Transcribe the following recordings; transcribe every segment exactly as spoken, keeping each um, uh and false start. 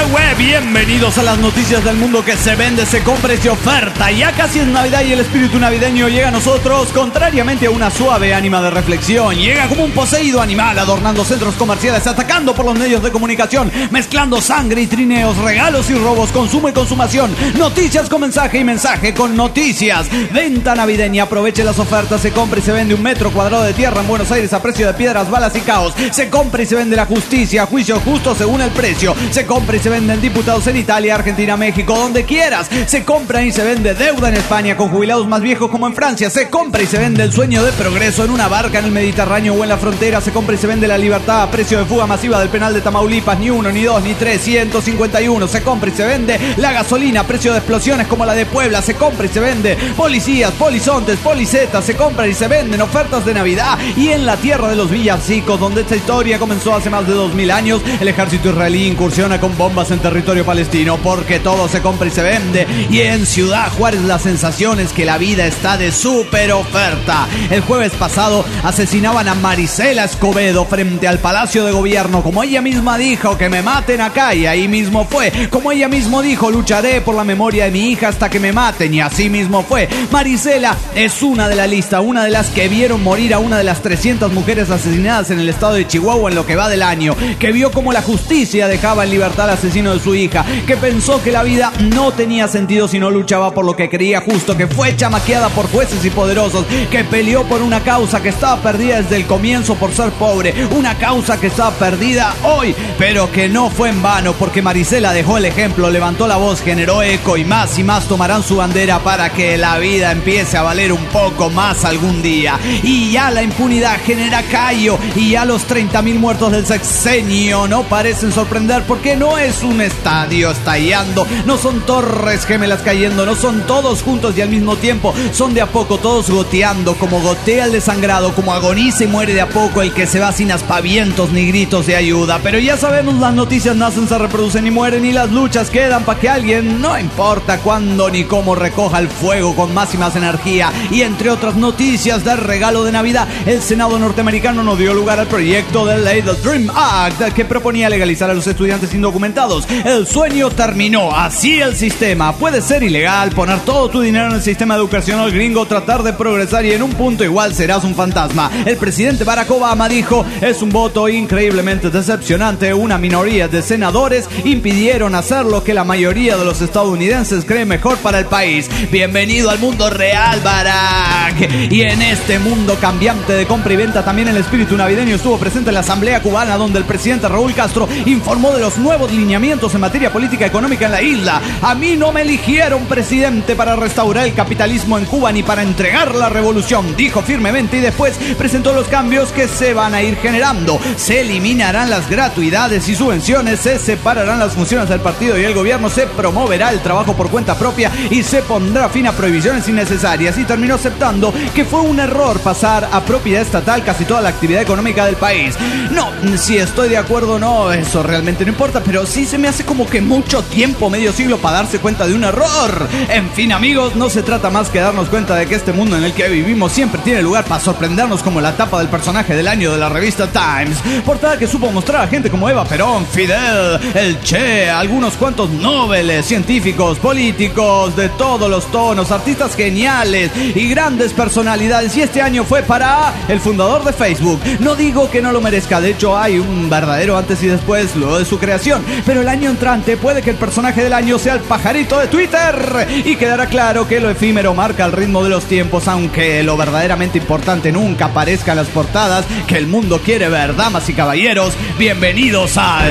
web, bienvenidos a las noticias del mundo que se vende, se compra y se oferta. Ya casi es Navidad y el espíritu navideño llega a nosotros, contrariamente a una suave ánima de reflexión. Llega como un poseído animal, adornando centros comerciales, atacando por los medios de comunicación, mezclando sangre y trineos, regalos y robos, consumo y consumación, noticias con mensaje y mensaje con noticias. Venta navideña, aproveche las ofertas, se compra y se vende un metro cuadrado de tierra en Buenos Aires a precio de piedras, balas y caos. Se compra y se vende la justicia, juicio justo según el precio. Se compra y se venden diputados en Italia, Argentina, México, donde quieras. Se compra y se vende deuda en España con jubilados más viejos como en Francia. Se compra y se vende el sueño de progreso en una barca en el Mediterráneo o en la frontera. Se compra y se vende la libertad a precio de fuga masiva del penal de Tamaulipas. Ni uno, ni dos, ni tres, ciento cincuenta y uno. Se compra y se vende la gasolina a precio de explosiones como la de Puebla. Se compra y se vende policías, polizontes, policetas. Se compra y se venden ofertas de Navidad. Y en la tierra de los villancicos, donde esta historia comenzó hace más de dos mil años, el ejército israelí incursiona con bombas en territorio palestino, porque todo se compra y se vende. Y en Ciudad Juárez la sensación es que la vida está de súper oferta. El jueves pasado asesinaban a Marisela Escobedo frente al Palacio de Gobierno. Como ella misma dijo, que me maten acá, y ahí mismo fue. Como ella mismo dijo, lucharé por la memoria de mi hija hasta que me maten, y así mismo fue. Marisela es una de la lista, una de las que vieron morir a una de las trescientas mujeres asesinadas en el estado de Chihuahua en lo que va del año, que vio como la justicia dejaba en libertad al asesino de su hija, que pensó que la vida no tenía sentido si no luchaba por lo que creía justo, que fue chamaqueada por jueces y poderosos, que peleó por una causa que estaba perdida desde el comienzo por ser pobre, una causa que estaba perdida hoy, pero que no fue en vano, porque Marisela dejó el ejemplo, levantó la voz, generó eco, y más y más tomarán su bandera para que la vida empiece a valer un poco más algún día. Y ya la impunidad genera callo, y ya los treinta mil muertos del sexenio no parecen sorprender, porque no es un estadio estallando, no son torres gemelas cayendo, no son todos juntos y al mismo tiempo, son de a poco todos goteando, como gotea el desangrado, como agoniza y muere de a poco el que se va sin aspavientos ni gritos de ayuda. Pero ya sabemos, las noticias nacen, se reproducen y mueren, y las luchas quedan para que alguien, no importa cuándo ni cómo, recoja el fuego con más y más energía. Y entre otras noticias del regalo de Navidad, el Senado norteamericano no dio lugar al proyecto de ley del Dream Act, que proponía legalizar a los estudiantes indocumentados. El sueño terminó, así el sistema. Puede ser ilegal poner todo tu dinero en el sistema educacional gringo, tratar de progresar, y en un punto igual serás un fantasma. El presidente Barack Obama dijo: es un voto increíblemente decepcionante. Una minoría de senadores impidieron hacer lo que la mayoría de los estadounidenses cree mejor para el país. Bienvenido al mundo real, Barack. Y en este mundo cambiante de compra y venta, también el espíritu navideño estuvo presente en la Asamblea Cubana, donde el presidente Raúl Castro informó de los nuevos lineamientos en materia política económica en la isla. A mí no me eligieron presidente para restaurar el capitalismo en Cuba ni para entregar la revolución, dijo firmemente, y después presentó los cambios que se van a ir generando. Se eliminarán las gratuidades y subvenciones, se separarán las funciones del partido y el gobierno, se promoverá el trabajo por cuenta propia y se pondrá fin a prohibiciones innecesarias. Y terminó aceptando que fue un error pasar a propiedad estatal casi toda la actividad económica del país. No, si estoy de acuerdo o no, eso realmente no importa, pero sí se me hace como que mucho tiempo, medio siglo, para darse cuenta de un error. En fin, amigos, no se trata más que darnos cuenta de que este mundo en el que vivimos siempre tiene lugar para sorprendernos, como la tapa del personaje del año de la revista Times, portada que supo mostrar a gente como Eva Perón, Fidel, el Che, algunos cuantos nobles, científicos, políticos de todos los tonos, artistas geniales y grandes personalidades. Y este año fue para el fundador de Facebook. No digo que no lo merezca, de hecho hay un verdadero antes y después luego de su creación, pero el año entrante puede que el personaje del año sea el pajarito de Twitter, y quedará claro que lo efímero marca el ritmo de los tiempos, aunque lo verdaderamente importante nunca aparezca en las portadas que el mundo quiere ver. Damas y caballeros, bienvenidos al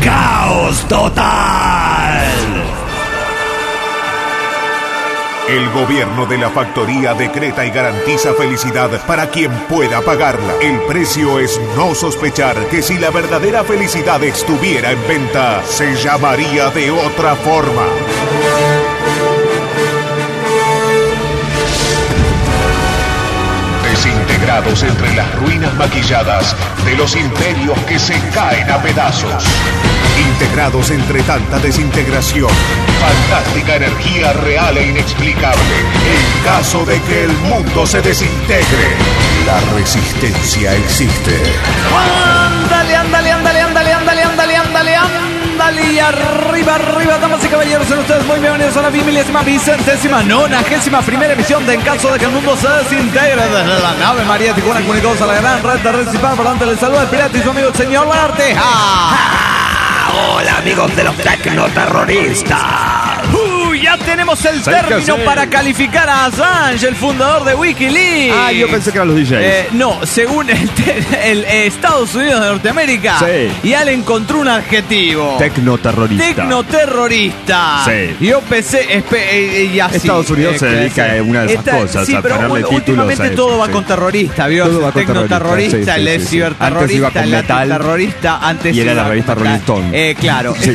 Caos Total. El gobierno de la factoría decreta y garantiza felicidad para quien pueda pagarla. El precio es no sospechar que si la verdadera felicidad estuviera en venta, se llamaría de otra forma. Desintegrados entre las ruinas maquilladas de los imperios que se caen a pedazos. Integrados entre tanta desintegración, fantástica energía real e inexplicable. En caso de que el mundo se desintegre, la resistencia existe. Ándale, ándale, ándale, ándale, ándale, ándale, ándale, ándale, ándale, arriba, arriba, arriba, damas y caballeros, sean ustedes muy bienvenidos a la milésima, vicentésima, nonagésima primera emisión de En caso de que el mundo se desintegre desde la nave María Tijuana, comunicados a la gran red de redes hispana. Por tanto, les saluda el pirata y su amigo el señor Lagarteja. Ah, hola, amigos de los tecnoterroristas. Uh, ya tenemos el Sí, término sí. para calificar a Assange, el fundador de Wikileaks. Ah, yo pensé que eran los D Js. Eh, no, según el, el, eh, Estados Unidos de Norteamérica, Sí. ya le encontró un adjetivo. Tecnoterrorista. Tecnoterrorista. Sí. Yo pensé, espe- eh, eh, y así, Estados Unidos se dedica a una de esas cosas, sí, a pero ponerle u- títulos últimamente a eso, todo va sí. con terrorista, ¿vio? Todo va con Tecnoterrorista, terrorista, sí, sí, el sí, sí. ciberterrorista, Antes iba con el metal, antiterrorista, antes y era iba la revista con Rolling metal. Stone. Eh, claro. Sí.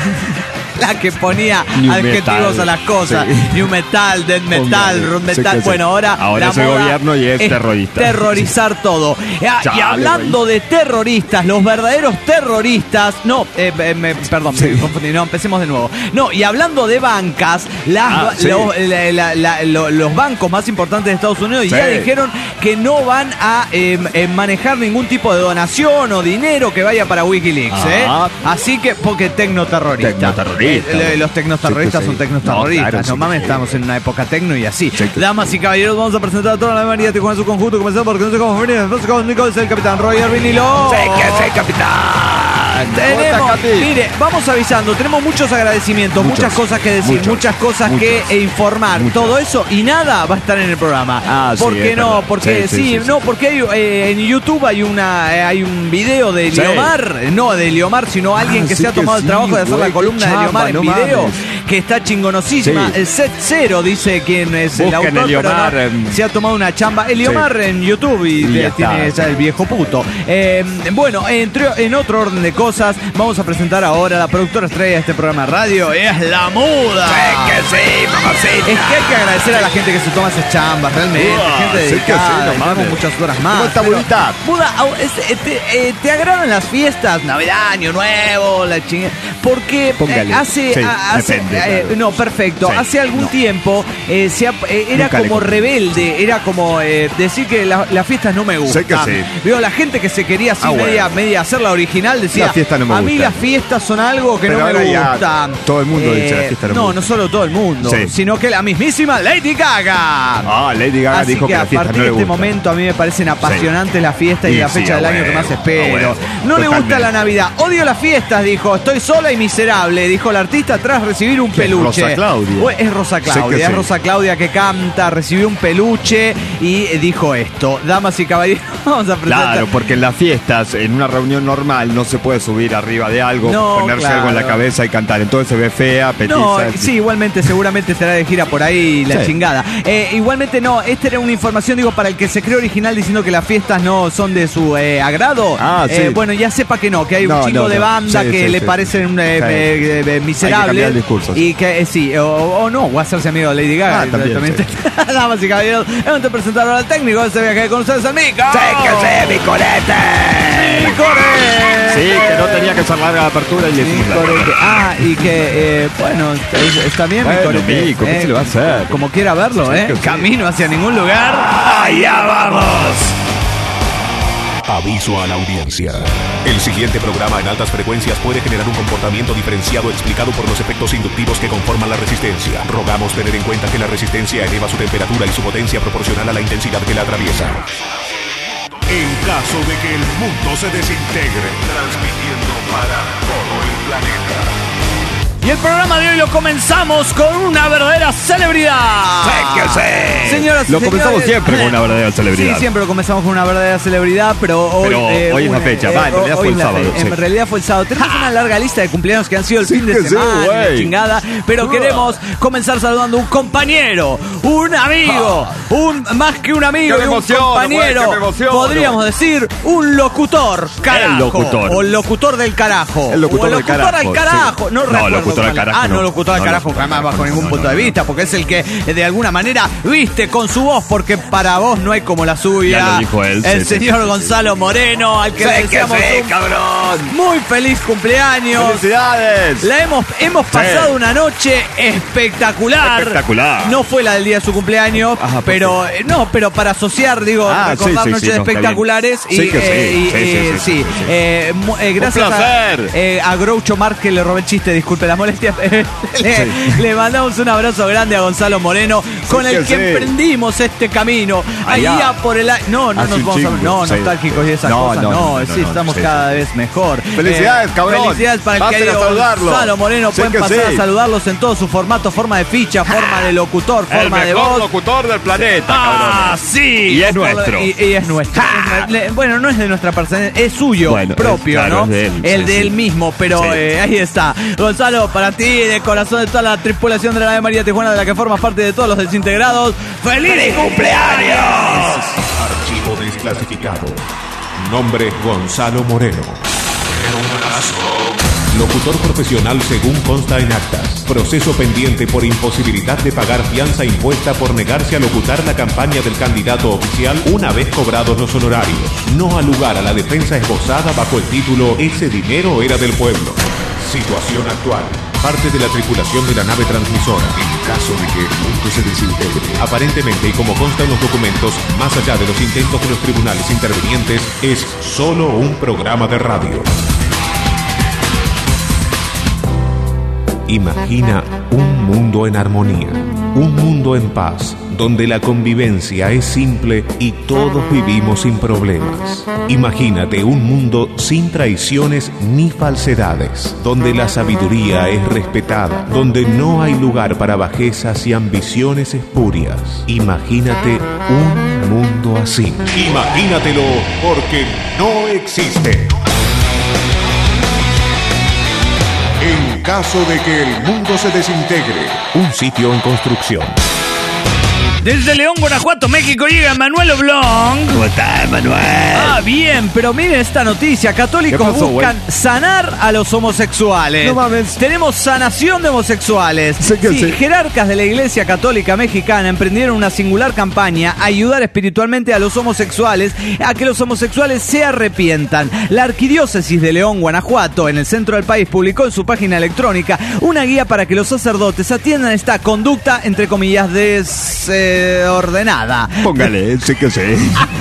La que ponía New adjetivos metal. a las cosas. Sí. New metal, death metal, Póngale. rock Sí, metal. que sí. Bueno, ahora, Ahora la es el moda gobierno y es terrorista. Terrorizar todo. Ah, y Chale, hablando de terroristas, los verdaderos terroristas. No, eh, eh, me- perdón, Sí. me confundí. No, empecemos de nuevo. No, y hablando de bancas, las, Ah, sí. lo- la- la- la- lo- los bancos más importantes de Estados Unidos Sí. ya dijeron que no van a eh, eh, manejar ningún tipo de donación o dinero que vaya para Wikileaks. ¿eh? Ah. Así que, porque tecnoterrorista. Tecnoterrorista. Eh, los tecnoterroristas Sí, que sí. son tecnoterroristas. No, No, claro, sí mames, que sí. estamos en una época tecno y así. Sí, que- Damas y caballeros, vamos a presentar a toda la María Tijuana en su conjunto. Comenzamos porque no sé cómo venir. Entonces, conmigo es el capitán Roger Vinilo. Sé que sé, capitán. Tenemos, ¿Cómo estás, Capi? mire, vamos avisando, tenemos muchos agradecimientos, Muchos, muchas cosas que decir, muchos, muchas cosas muchos, que eh, informar, muchos. todo eso y nada va a estar en el programa. Ah, sí, ¿Por qué es no? verdad. Porque sí, Sí, sí, sí, no, sí. porque hay, eh, en YouTube hay una eh, hay un video de Sí. Liomar, no de Liomar, sino alguien Ah, que sí se ha que tomado el sí, trabajo de hacer güey, la qué columna de chamba, Liomar en no video, mames. que está chingonosísima. Sí. El set cero dice quién es el Busquen autor, el Liomar, pero no, em, se ha tomado una chamba. El Liomar en YouTube y, Y de- ya tiene está, ya sí. el viejo puto. Eh, bueno, entre, en otro orden de cosas, vamos a presentar ahora a la productora estrella de este programa de radio, es La Muda. Sé que sí, mamacita. Es que hay que agradecer a la gente que se toma esas chambas, realmente, Uah, gente sí que dedicada, sí, no y tenemos mames. muchas horas más. ¿Cómo está, pero- Mudita? Muda, au- es- eh, te, eh, ¿te agradan las fiestas? Navidad, Año Nuevo, la chingada. Porque eh, Póngale. hace, Sí, a- hace depende, eh, claro. no, perfecto. Sí, hace algún no. tiempo eh, se ha- eh, era Nunca le como compré. rebelde, era como eh, decir que la- las fiestas no me gustan. Sé que sí. Veo la gente que se quería así Ah, bueno. media, media hacer la original, decía, La fiesta no me a mí gusta". las fiestas son algo que Pero no me ahora ya gustan. todo el mundo dice, "La fiesta no me No, gusta". no solo todo el mundo, Sí. sino que la mismísima Lady Gaga. Ah, Lady Gaga Así dijo que, que a la fiesta partir no de le este gusta. momento a mí me parecen apasionantes las fiestas y, Y la sí, fecha a del año que huevo, más espero. a huevo. No le gusta Totalmente. la Navidad, odio las fiestas, dijo. Estoy sola y miserable, dijo la artista tras recibir un ¿Qué es, peluche. Rosa Claudia? O- Es Rosa Sé que Claudia, es sí. Rosa Claudia que canta, recibió un peluche y dijo esto. Damas y caballeros, vamos a presentar. Claro, porque en las fiestas, en una reunión normal, no se puede subir arriba de algo, No, ponerse claro. algo en la cabeza y cantar. Entonces se ve fea, petiza. No, sí, igualmente seguramente estará de gira por ahí la Sí. chingada. Eh, igualmente no, esta era una información, digo, para el que se cree original diciendo que las fiestas no son de su eh, agrado. Ah, sí. Eh, bueno, ya sepa que no, que hay un No, chingo no, de no. banda Sí, que sí, le sí. parecen eh, Sí. eh, eh, miserables. cambiar el discurso, sí. Y que eh, sí, o, o no, o hacerse amigo de Lady Gaga. Ah, también, directamente. Damas y caballeros, vamos a presentar ahora al técnico de este viaje con ustedes, el Mico. Sé que sé, mi colete. ¡Micore! Sí, que no tenía que ser larga la apertura y le hicimos larga. Micorete. Ah, y que, eh, bueno, es- está bien, Bueno, Micorete. Mico, ¿qué Eh, se le va a hacer? Como quiera verlo, Sí, ¿eh? que sí. Camino hacia ningún lugar. Allá vamos. Aviso a la audiencia. El siguiente programa en altas frecuencias puede generar un comportamiento diferenciado explicado por los efectos inductivos que conforman la resistencia. Rogamos tener en cuenta que la resistencia eleva su temperatura y su potencia proporcional a la intensidad que la atraviesa. En caso de que el mundo se desintegre, transmitiendo para todo el planeta. Y el programa de hoy lo comenzamos con una verdadera celebridad. Sé que sé. Señoras y Lo comenzamos señores, siempre con una verdadera celebridad. Sí, siempre lo comenzamos con una verdadera celebridad, pero hoy... Pero hoy es la una- fecha. Va, en realidad hoy fue el es la sábado, fe- sí. En realidad fue el sábado. Tenemos una larga lista de cumpleaños que han sido el Sí fin de que sí, semana, y la güey. chingada, pero Uh. queremos comenzar saludando a un compañero, un amigo, un más que un amigo Que y me un emociono, compañero, güey, que me emociono. podríamos decir un locutor, carajo, El locutor. o el locutor del carajo, El locutor o el del locutor carajo, al carajo, sí. no, No, recuerdo locutor locutor al carajo. Ah, no, locutor al No, carajo, locutor al jamás carajo, bajo no, ningún no, punto no, de no, vista, no. porque es el que de alguna manera viste con su voz, porque para vos no hay como la suya. Ya lo dijo él, El sí, sí, señor sí, sí, Gonzalo Moreno, al que le Sí, que deseamos sí, un cabrón. muy feliz cumpleaños. ¡Felicidades! La hemos, hemos pasado una noche espectacular. Espectacular. No fue la del día de su cumpleaños, Ajá, ¿por pero eh, no, pero para asociar, digo, Ah, recordar sí, sí, noches sí, no, está espectaculares bien. y, Sí que sí, eh, y, sí, sí, eh, sí, sí, sí, sí. eh, mu- eh, gracias a, placer. eh, a Groucho Marx que le robé el chiste, disculpe la molestia. le, Sí. le mandamos un abrazo grande a Gonzalo Moreno, con el que que sí. emprendimos este camino. Allá. Allá por el a- no, no Hace nos un vamos a, chingo, no, sí. nostálgicos y esas No, cosas, no, no, no, no, sí, no, estamos sí, cada sí. vez mejor. Felicidades, cabrón. Felicidades para el Pasen querido a saludarlo. Gonzalo Moreno. Sí Pueden que pasar sí. a saludarlos en todo su formato, forma de ficha, forma de locutor, El forma de mejor voz. locutor del planeta, Ah, cabrones. sí. Y es nuestro. Y, y es nuestro. Le- Bueno, no es de nuestra persona, es suyo, Bueno, propio, es- claro, ¿no? es de él, el sí, de sí. él mismo, pero Sí. eh, ahí está. Gonzalo, para ti, de corazón de toda la tripulación de la Ave María Tijuana, de la que formas parte de todos los desintegrados. ¡Feliz cumpleaños! Archivo desclasificado. Nombre Gonzalo Moreno. Locutor profesional según consta en actas. Proceso pendiente por imposibilidad de pagar fianza impuesta por negarse a locutar la campaña del candidato oficial una vez cobrados los honorarios. No ha lugar a la defensa esbozada bajo el título Ese dinero era del pueblo. Situación actual. Parte de la tripulación de la nave transmisora, en caso de que el mundo se desintegre. Aparentemente, y como consta en los documentos, más allá de los intentos de los tribunales intervinientes, es solo un programa de radio. Imagina un mundo en armonía, un mundo en paz, donde la convivencia es simple y todos vivimos sin problemas. Imagínate un mundo sin traiciones ni falsedades, donde la sabiduría es respetada, donde no hay lugar para bajezas y ambiciones espurias. Imagínate un mundo así. Imagínatelo, porque no existe. En caso de que el mundo se desintegre, un sitio en construcción. Desde León, Guanajuato, México, llega Manuel Oblong. ¿Cómo estás, Manuel? Ah, bien, pero miren esta noticia. Católicos ¿Qué pasó, buscan güey? sanar a los homosexuales. No mames. Tenemos sanación de homosexuales. Sí que sí. Jerarcas de la Iglesia Católica Mexicana emprendieron una singular campaña a ayudar espiritualmente a los homosexuales a que los homosexuales se arrepientan. La Arquidiócesis de León, Guanajuato, en el centro del país, publicó en su página electrónica una guía para que los sacerdotes atiendan esta conducta, entre comillas, desordenada. Póngale, sí que sí.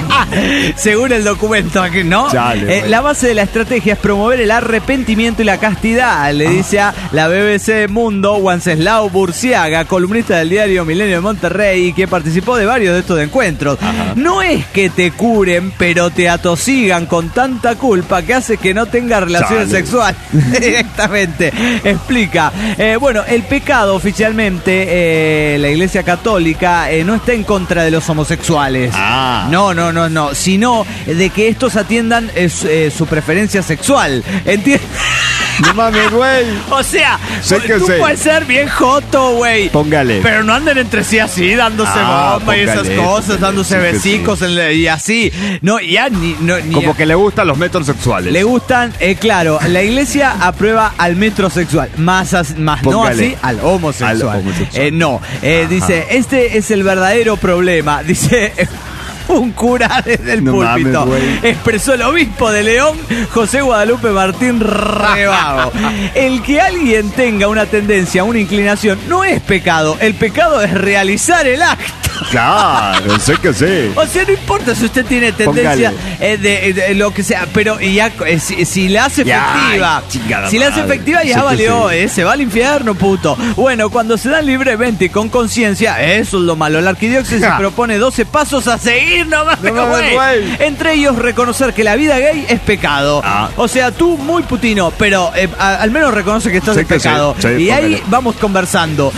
Según el documento, ¿no? Chale, Eh, güey. la base de la estrategia es promover el arrepentimiento y la castidad, le dice a la B B C Mundo Wenceslao Burciaga, columnista del diario Milenio de Monterrey, que participó de varios de estos encuentros. No es que te curen, pero te atosigan con tanta culpa que hace que no tengas relaciones Chale. sexuales directamente. Explica. Eh, bueno, el pecado oficialmente, eh, la Iglesia Católica eh, no está en contra de los homosexuales. Ah. No, no, no, no. Sino de que estos atiendan eh, su, eh, su preferencia sexual. ¿Entiendes? No mames, güey. O sea, Sé que tú sé. puedes ser bien joto, güey. Póngale. Pero no anden entre sí así, dándose Ah, bomba y esas póngale, cosas, póngale. dándose Sí que besicos en la- y así. No, ya ni... No, ni Como que le gustan los métodos sexuales. le gustan, eh, claro, la iglesia aprueba al metrosexual, más, as- más no Póngale. así al homosexual. Al homosexual. Eh, no, eh, dice, este es el verdadero problema, dice... Un cura desde el No púlpito. mames, güey. Expresó el obispo de León, José Guadalupe Martín Rebago. El que alguien tenga una tendencia, una inclinación, no es pecado. El pecado es realizar el acto. Claro, sé que sí. O sea, no importa si usted tiene tendencia eh, de, de lo que sea, pero y ya, eh, si, si la hace Ya, efectiva, ay, chingada si la hace madre. efectiva ya Sí que valió, sí. eh, se va al infierno, puto. Bueno, cuando se dan libremente y con conciencia, eso es lo malo. La arquidiócesis se Ja. propone doce pasos a seguir nomás, No pero, mames, güey. güey. Entre ellos reconocer que la vida gay es pecado. Ah. O sea, tú muy putino, pero eh, a- al menos reconoce que estás Sí en que pecado. sí, sí, y ahí póngale. vamos conversando.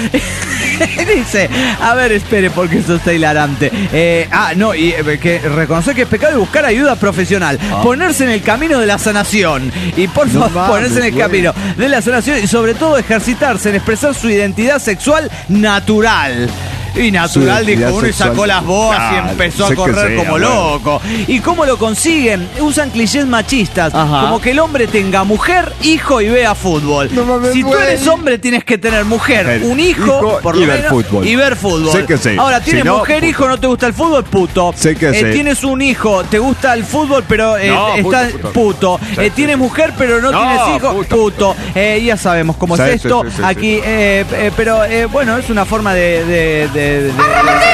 Dice, a ver, espere, porque esto está hilarante. Eh, ah, no, y eh, que reconocer que es pecado y buscar ayuda profesional. Ponerse en el camino de la sanación. Y por No favor, mames, ponerse en el güey. camino de la sanación y sobre todo ejercitarse en expresar su identidad sexual natural. Y natural, Su dijo identidad uno y sacó sexual. las boas Claro, y empezó sé a que correr sea, como bueno. loco. ¿Y cómo lo consiguen? Usan clichés machistas. Ajá. Como que el hombre tenga mujer, hijo y vea fútbol. No mames, si tú güey. eres hombre, tienes que tener mujer, Mujer, un hijo, hijo por y lo ver menos, fútbol. y ver fútbol. Sé que sí. Ahora, tienes Si no, mujer, puto. hijo, no te gusta el fútbol, puto. Sé que Eh, sí. Tienes un hijo, te gusta el fútbol, pero eh, No, está puto, puto. puto. Sí, Eh, sí, tienes sí. mujer, pero no, No, tienes hijo, puto. puto. Eh, ya sabemos cómo Sí, es sí, esto. sí, sí, Aquí, sí. eh, eh, pero eh, bueno, es una forma de... de, de, de-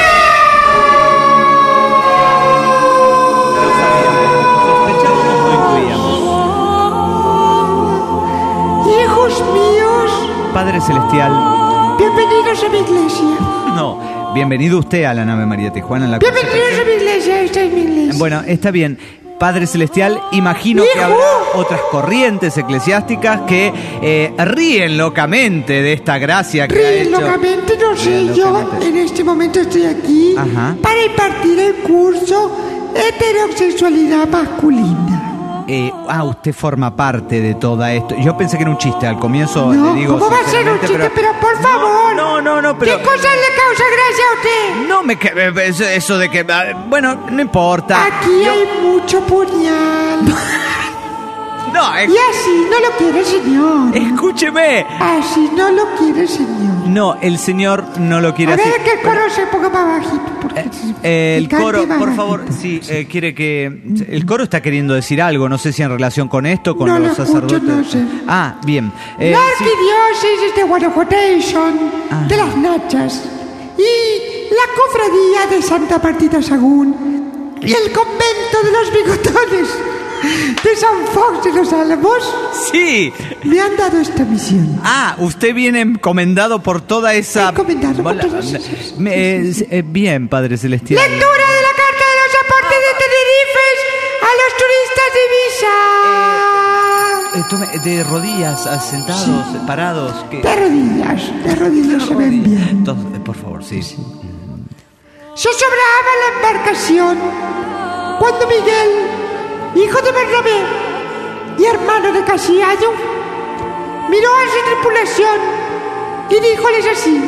Hijos míos, Padre Celestial, bienvenidos a mi iglesia. no, bienvenido usted a la nave María Tijuana en la Bienvenidos a mi iglesia, esta es mi iglesia. Bueno, está bien. Padre Celestial, imagino que ¡Hijo! habrá otras corrientes eclesiásticas que eh, ríen locamente de esta gracia que ha Ríen hecho. locamente, no sé, Ríen yo locamente. en este momento estoy aquí Ajá. para impartir el curso Heterosexualidad Masculina. Eh, ah, usted forma parte de toda esto. Yo pensé que era un chiste al comienzo. No, le digo ¿cómo va a ser un sinceramente, chiste? Pero, por favor. No, no, no, pero. ¿Qué cosas le causa gracia a usted? No me. ca- eh, Eso, eso de que. ah, Bueno, no importa. Aquí hay mucho puñal. No, eh, Y así no lo quiere el señor. escúcheme. Así no lo quiere el señor. No, el señor no lo quiere A así. ver que el coro se ponga más bajito. Porque Eh, el cante coro, más por bajito. favor, sí, eh, quiere que... El coro está queriendo decir algo, no sé si en relación con esto, con No los lo escucho, sacerdotes. no sé. Ah, bien. Eh, La sí. arquidiócesis de Guanajuato Ah. de las Nachas y la cofradía de Santa Martita Sagún y el convento de los bigotones de San Fox de los Álamos Sí. me han dado esta misión. Ah, usted viene encomendado por toda esa... Encomendado por bola- todas esas- Me- eh, eh, bien, Padre Celestial. Lectura de la carta de los aportes de Tenerife a los turistas de Ibiza. Eh, tome- de rodillas, ah, sentados, parados. Que... De rodillas, de rodillas se ven bien. Entonces, eh, por favor, sí. Se sobraba la embarcación cuando Miguel, hijo de Bernabé y hermano de Casiano, miró a su tripulación y díjoles así: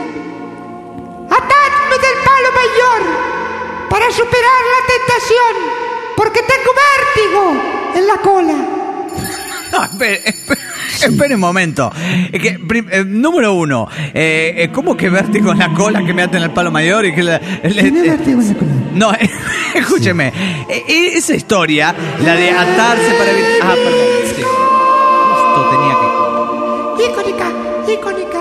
atadme del palo mayor para superar la tentación, porque tengo vértigo en la cola. No, espere, espere, espere un momento. Es que, prim- eh, número uno, eh, eh, ¿cómo que vértigo en la cola que me aten al palo mayor y que la- le- Tiene eh, vértigo en la cola. No, eh, escúcheme. Eh, eh, esa historia, la de atarse para evitar. Ah, perdón. Sí. Justo tenía que. Icónica, icónica.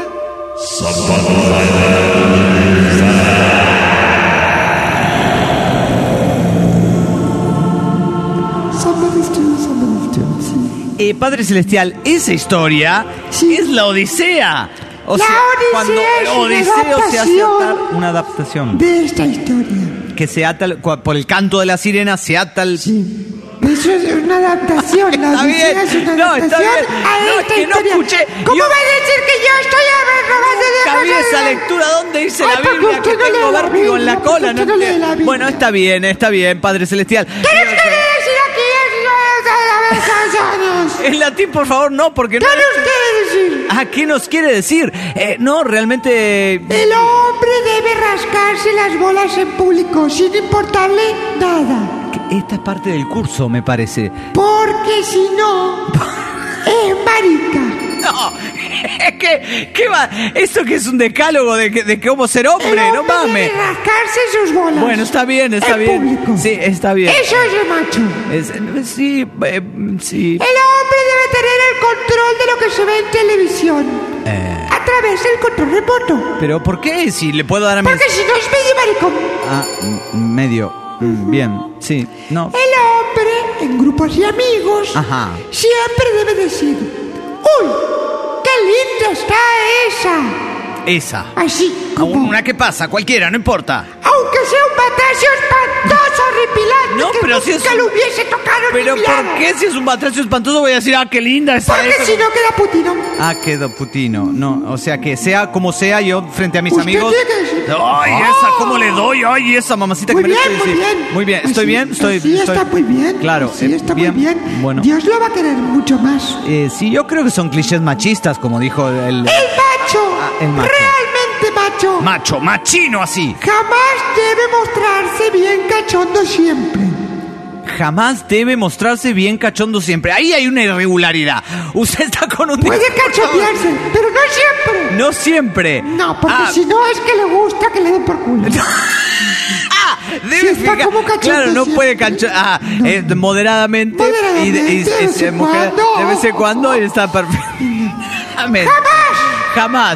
Somebody's doing, somebody's doing, sí. Eh, Padre Celestial, esa historia Sí. es la Odisea. O La sea, Odisea cuando es una Odiseo se hace adaptación. atar, una adaptación. De esta historia. Que se ata al- cua- por el canto de la sirena, se ata al. Sí. Eso es una adaptación. La Está Odisea bien. es una No, está adaptación bien. a No, es esta que no historia. escuché. ¿Cómo Yo- va a decir que yo estoy robando de Cabía cosas esa de- lectura donde dice Ay, la porque Biblia usted que no lee tengo la vértigo en la Biblia, cola. porque usted no lee la Biblia. Bueno, está bien, está bien, Padre Celestial. ¿Qué nos quiere decir aquí? En latín, por favor, no, porque no. ¿Qué nos quiere decir? Ah, ¿qué nos quiere decir? Eh, no, realmente. El hombre debe rascarse las bolas en público sin importarle nada. Esta es parte del curso, me parece. Porque si no, es marica. No, es que, ¿qué va? ¿Esto que es un decálogo de, que- de cómo ser hombre? El No hombre mames. debe rascarse sus bolas. Bueno, está bien, está en bien. público. Sí, está bien. Eso es de macho. Es- sí, eh, sí. El hombre debe tener el control de lo que se ve en televisión. Eh. A través del control remoto. Pero ¿por qué? Si le puedo dar a mi. Porque si no es medio maricón. Ah, m- medio. Mm, Bien, sí, no. El hombre, en grupos y amigos, Ajá. siempre debe decir: ¡uy! ¡Qué linda está esa! Esa. Así como... Una que pasa, cualquiera, no importa. Aunque sea un batracio espantoso, horripilante, No, que pero si es nunca un- lo hubiese tocado ni Pero mirado. ¿por qué si es un batracio espantoso voy a decir, ah, qué linda esa? Porque esa? si no queda putino. Ah, quedó putino. No, o sea que sea como sea, yo frente a mis Usted amigos. tiene que decir, Ay, ¡oh! esa, ¿cómo le doy? Ay, esa mamacita Muy que me bien, le muy decir. bien. Muy bien, ¿estoy Así- bien? Estoy, así estoy- está muy bien. Claro, Así eh, está bien. muy bien. Bueno. Dios lo va a querer mucho más. Eh, sí, yo creo que son clichés machistas, como dijo el. El macho, Ah, el macho. realmente Exactamente, macho. Macho, machino así. Jamás debe mostrarse bien cachondo siempre. Jamás debe mostrarse bien cachondo siempre. Ahí hay una irregularidad. Usted está con un... Puede cachondearse, pero no siempre. No siempre. No, porque Ah, si no es que le gusta que le den por culo. Ah, debe Si está fijar- como cachondo Claro, no siempre. puede cancho ah, No. eh, moderadamente, Moderadamente, y de, y- de y- vez y- en mujer- cuando. de vez en cuando y está perfecto. Amén. ¡Jamás! Jamás.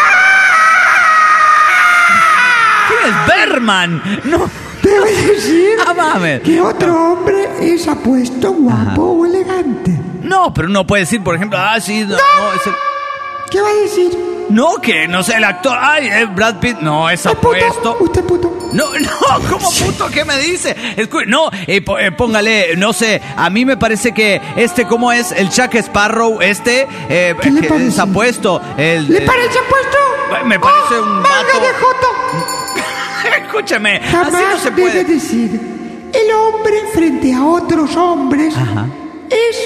¿Quién es Berman? No. Debe decir Ah, mames. que otro hombre es apuesto, guapo o elegante. No, pero no puede decir, por ejemplo, ah, sí, no, no, es el... ¿Qué va a decir? No, que no sé, el actor, ay, eh, Brad Pitt, no, es ¿Es puto? apuesto. ¿Usted puto? No, no, ¿cómo puto? ¿Qué me dice? Escu- no, eh, po- eh, póngale, no sé, a mí me parece que este, ¿cómo es? El Jack Sparrow, este, eh, ¿Qué le que parece? es apuesto. El, ¿Le eh, parece apuesto? Me parece un ¡Manga vato- de joto! Escúcheme, así Jamás no se debe puede. decir, el hombre frente a otros hombres Ajá. es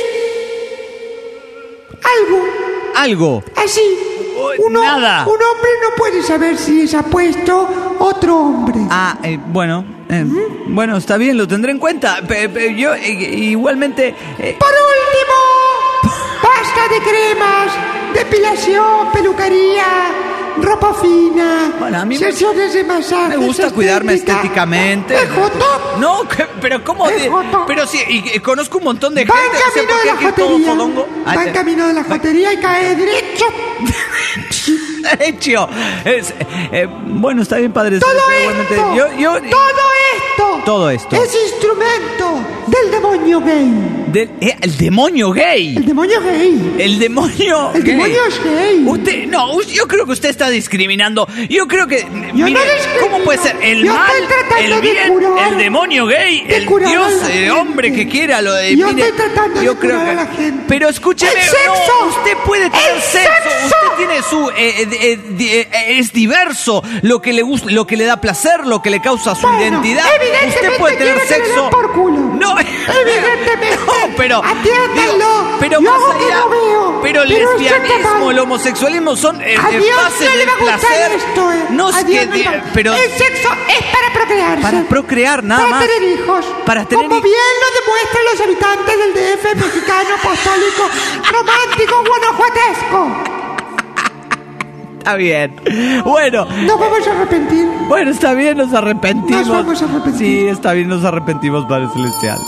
algo Algo. así. Oh, Uno- nada. Un hombre no puede saber si es apuesto otro hombre. Ah, eh, bueno, eh, bueno, está bien, lo tendré en cuenta. Pe- pe- yo eh, igualmente... eh, Por último, basta de cremas, depilación, peluquería, ropa fina, Bueno, a mí me- sesiones de masaje. Me gusta cuidarme estéticamente. ¿Es joto? No, que- pero ¿cómo? Es de- joto. pero sí, y, y conozco un montón de Va gente. en no sé camino por de qué la aquí todo jotería. fodongo. Ah, Va en eh, camino de la jotería y cae derecho. Derecho. Es, eh, bueno, está bien, padre. Todo pero igualmente, esto, yo, yo, todo esto, Todo esto. es instrumento del demonio gay. del- eh, el demonio gay. El demonio gay. El demonio El gay. demonio es gay. Usted, no, us- yo creo que usted está discriminando. Yo creo que, Yo mire, no discrimino. ¿cómo puede ser el Yo mal, estoy tratando el de bien, curar- el demonio gay, de el curar a Dios, la el gente. hombre que quiera lo de? Yo mire, estoy tratando de yo creo curar que, a la gente. pero escúcheme, ¡El sexo! no, usted puede tener ¡El sexo, sexo! usted tiene su, eh, eh, eh, di- eh, es diverso, lo que le gusta, lo que le da placer, lo que le causa su Bueno, identidad. evidentemente Usted puede tener quiere que le den sexo. por culo. No, Evidentemente. no, pero Atiéndanlo. pero Yo más hago que allá, no veo. pero el Pero usted está lesbianismo, mal. el homosexualismo son eh, A eh, Dios fases no le del va a gustar placer. esto, eh. No es A Dios que, no le va- di- pero el sexo es para procrearse. para procrear nada para más. tener hijos. Para tener Como hi- bien lo demuestran los habitantes del D F mexicano, apostólico, romántico, guanajuatesco. Está bien. Bueno, Nos vamos a arrepentir. bueno, está bien, nos arrepentimos. Nos vamos a arrepentir. Sí, está bien, nos arrepentimos, Padre Celestial.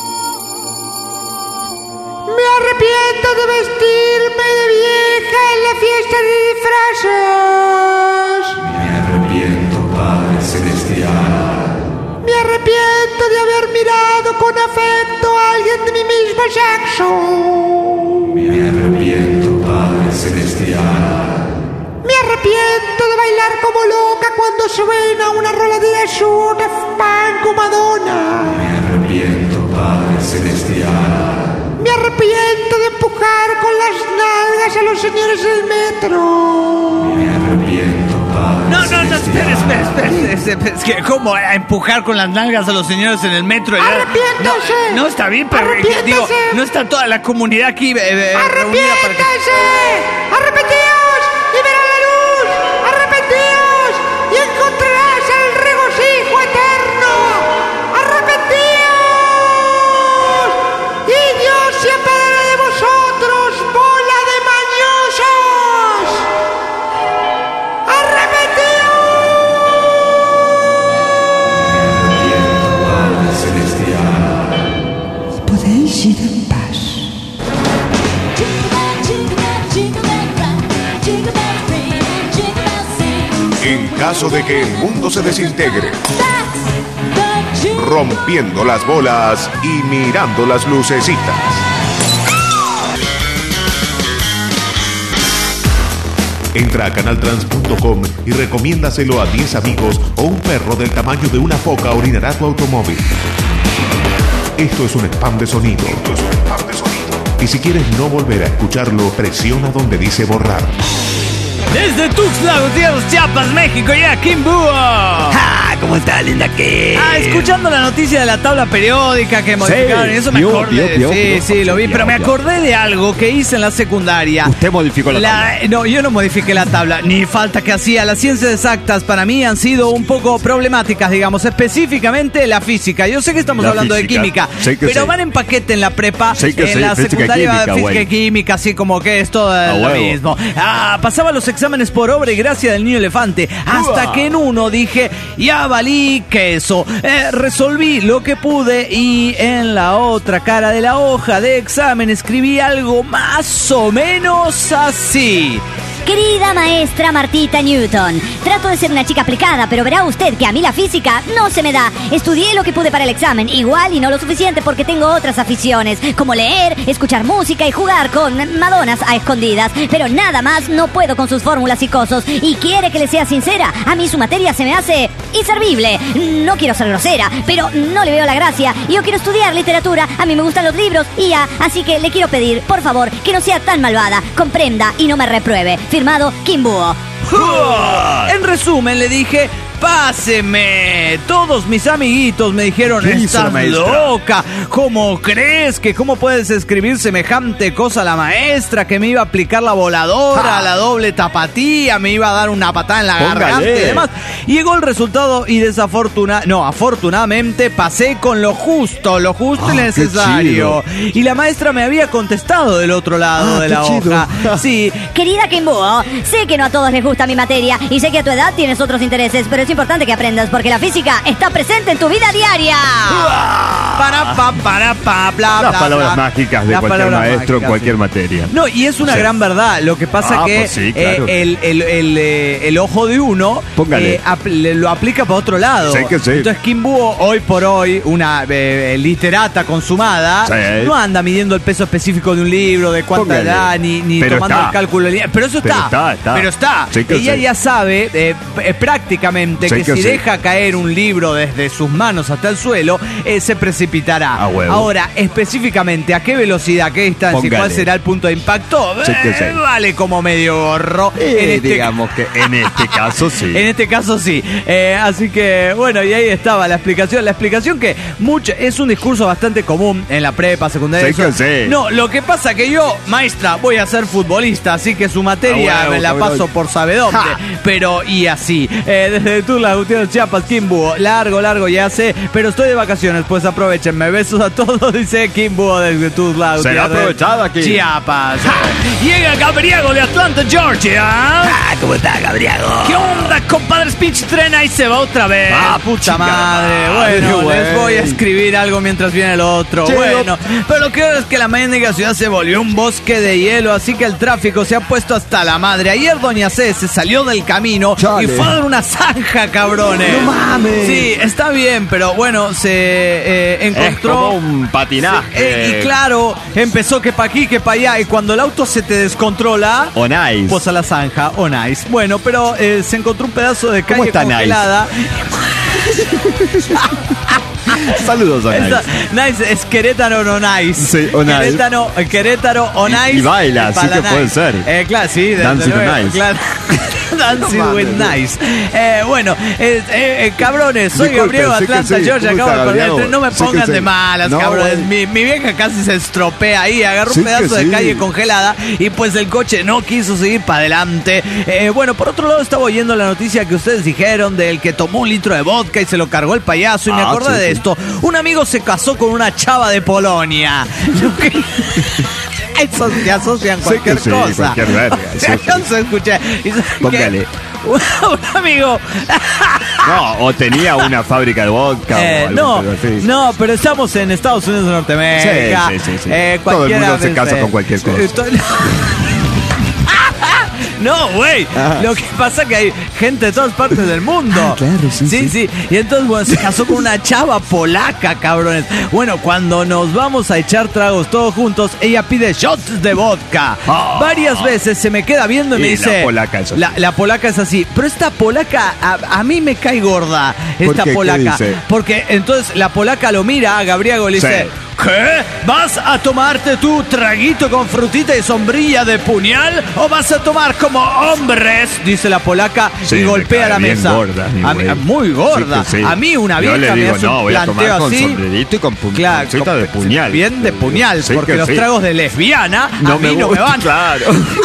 Me arrepiento de vestirme de vieja en la fiesta de disfraces. Me arrepiento, Padre Celestial. Me arrepiento de haber mirado con afecto a alguien de mi mismo sexo. Me arrepiento, Padre Celestial. Me arrepiento de bailar como loca cuando suena una rola de sur de Franco Madonna. Me arrepiento, Padre Celestial. Me arrepiento de empujar con las nalgas a los señores del metro. Me arrepiento, Padre No, no, no, espere, Celestial. espere, espere. Es que, ¿cómo? A empujar con las nalgas a los señores en el metro. Ya- Arrepiéntase. No, no está bien, pero eh, Arrepiéntase. digo, no está toda la comunidad aquí eh, eh, reunida para que... ¡Arrepiéntase! ¡Arrepentíos! ¡Y verá la luz! ¡Arrepentíos! ¡Y encontrarás el regocijo eterno! ¡Arrepentíos! ¡Y Dios se apiadará de vosotros, bola de mañosos! ¡Arrepentíos! Padre Celestial. Podéis ir en paz. En caso de que el mundo se desintegre, rompiendo las bolas y mirando las lucecitas. Entra a canaltrans punto com y recomiéndaselo a diez amigos o un perro del tamaño de una foca orinará tu automóvil. Esto es un spam de sonido. Esto es un spam de sonido. Y si quieres no volver a escucharlo, presiona donde dice borrar. Desde Tuxtla Gutiérrez, Chiapas, México, ya Kim Búho. ¡Ja! ¿Cómo está, linda Kim? Ah, escuchando la noticia de la tabla periódica que modificaron, y eso me vio, acordé. vio, vio, sí, vio, sí, lo vi, vio, pero me vio. acordé de algo que hice en la secundaria. Usted modificó la, La- tabla. no, yo no modifiqué la tabla, ni falta que hacía. Las ciencias exactas para mí han sido un poco problemáticas, digamos, específicamente la física. Yo sé que estamos La hablando física, de química, sé que pero sí. van en paquete en la prepa, Sé que en sí, la física y secundaria química, física güey. y química, así como que es todo A lo huevo. mismo. Ah, pasaba los exámenes por obra y gracia del niño elefante, hasta Uah. que en uno dije, ya valí queso. Eh, resolví lo que pude y en la otra cara de la hoja de examen escribí algo más o menos así. Querida maestra Martita Newton, trato de ser una chica aplicada, pero verá usted que a mí la física no se me da. Estudié lo que pude para el examen, igual y no lo suficiente porque tengo otras aficiones, como leer, escuchar música y jugar con madonas a escondidas. Pero nada más no puedo con sus fórmulas y cosos. Y quiere que le sea sincera, a mí su materia se me hace inservible. No quiero ser grosera, pero no le veo la gracia. Y yo quiero estudiar literatura, a mí me gustan los libros y ya, así que le quiero pedir, por favor, que no sea tan malvada, comprenda y no me repruebe. Firmado, Kim Búho. En resumen, le dije, páseme. Todos mis amiguitos me dijeron, ¿Qué hizo la estás maestra? loca. ¿Cómo crees que cómo puedes escribir semejante cosa a la maestra? Que me iba a aplicar la voladora, Ja. la doble tapatía, me iba a dar una patada en la Póngale. garganta y demás. Llegó el resultado y desafortunadamente, no, afortunadamente pasé con lo justo, lo justo Ah, y qué necesario. Y la maestra me había contestado del otro lado Ah, de qué la chido. hoja. Sí, Querida Kim Búho, sé que no a todos les gusta mi materia y sé que a tu edad tienes otros intereses, pero es importante que aprendas porque la física está presente en tu vida diaria. para pa para pa bla Las bla, palabras bla. mágicas de Las cualquier palabras maestro en mágicas, cualquier sí. materia. No, y es una Sí. gran verdad. Lo que pasa Ah, que pues sí, eh, claro. el, el- el, eh, el ojo de uno Póngale. eh, ap- le- lo aplica para otro lado. Sí que sí. Entonces Kim Búho, hoy por hoy, una eh, literata consumada, Sí. no anda midiendo el peso específico de un libro, de cuánta Póngale. edad, ni, ni Pero tomando está. el cálculo lineal. Pero eso Pero está. está, está. Pero está. Sí que Ella sí. ya sabe eh, p- eh, prácticamente Sí que, que si sí. deja caer un libro desde sus manos hasta el suelo, eh, se precipitará. A huevo. Ahora, específicamente, ¿a qué velocidad, a qué distancia y Póngale. cuál será el punto de impacto? Sí que Eh, sí. Vale como medio gorro. Eh, en este digamos que en este caso sí. en este caso sí. Eh, así que, bueno, y ahí estaba la explicación. La explicación que mucho, es un discurso bastante común en la prepa, secundaria. Sí que eso. sí. No, lo que pasa que yo, maestra, voy a ser futbolista, así que su materia Ah, huevo, me la cabrón. paso por sabe dónde. Ja. Pero, y así. Eh, desde Tula, Gutiérrez, Chiapas, Kim Búho. Largo, largo, ya sé. Pero estoy de vacaciones, pues aprovechenme. Besos a todos, dice Kim Búho desde Tula, Será Gutiérrez, aprovechado aquí. Chiapas. Llega Gabriego de Atlanta, Georgia. Ah, ¿cómo está, Gabriago? ¿Qué onda, compadre? Pinche tren ahí se va otra vez. Ah, puta chica madre. madre, Bueno, güey. les voy a escribir algo mientras viene el otro. Chido. Bueno, pero lo que es que la mendiga ciudad se volvió un bosque de hielo, así que el tráfico se ha puesto hasta la madre. Ayer Doña C se salió del camino Chale. y fue a dar una zanja, cabrones. No mames. Sí, está bien, pero bueno, se eh, Es encontró. como un patinaje. Eh, y claro, empezó que pa' aquí, que pa' allá. Y cuando el auto se te descontrola, O nice. pues a la zanja, o nice. Bueno, pero eh, se encontró un pedazo de ¿Cómo calle está Nice? congelada. Saludos a Esta- Nice. nice es Querétaro no nice. Sí, o nice. Querétaro, Querétaro o Y- nice. y baila, para así que la puede nice. ser. Eh, claro, sí. desde Dancing luego, on Nice. claro. Dancing No with mames. nice. Eh, bueno, eh, eh, eh, cabrones, soy Disculpe, Gabriel sí que Atlanta, sí. Georgia. ¿Cómo Acabo de está, perder el Gabriel? tren. No me Sí que pongan sí. de malas, No, cabrones. güey. Mi, mi vieja casi se estropea ahí, agarró Sí un pedazo que de sí. calle congelada y pues el coche no quiso seguir para adelante. Eh, bueno, por otro lado estaba oyendo la noticia que ustedes dijeron del que tomó un litro de vodka y se lo cargó el payaso y me Ah, acordé sí, de sí. esto. Un amigo se casó con una chava de Polonia. Lo que- Esos que asocian Sí cualquier que sí, cosa. cualquier verga, sí, sí. Yo se escuché. ¿Y saben qué? Póngale. Un amigo. No, o tenía una fábrica de vodka Eh, o algo no, pero así. no, pero estamos en Estados Unidos de Norteamérica. Sí, sí, sí, sí. Eh, Todo el cualquiera mundo se de- casa eh, con cualquier cosa. estoy- No, güey. Ajá. Lo que pasa es que hay gente de todas partes del mundo. Ah, claro, sí, Sí, sí. sí. Y entonces, bueno, se casó con una chava polaca, cabrones. Bueno, cuando nos vamos a echar tragos todos juntos, ella pide shots de vodka. Ah. Varias veces se me queda viendo y me Y la dice... polaca es así. La, la polaca es así. Pero esta polaca, a, a mí me cae gorda. ¿Por Esta qué? ¿Qué polaca. dice? Porque entonces la polaca lo mira a Gabriel y le Sí. dice... ¿Qué? ¿Vas a tomarte tu traguito con frutita y sombrilla de puñal? ¿O vas a tomar como hombres? Dice la polaca Sí, y me golpea cae la bien mesa. gorda, mi A mí- güey. muy gorda. Sí que sí. A mí una Yo vieja le me digo, hace no, un voy a tomar planteo con así. sombrerito y con pu- Claro, puntita de con- puñal. Bien de puñal, Sí porque que los sí. tragos de lesbiana a No mí me no me gusta, van. claro.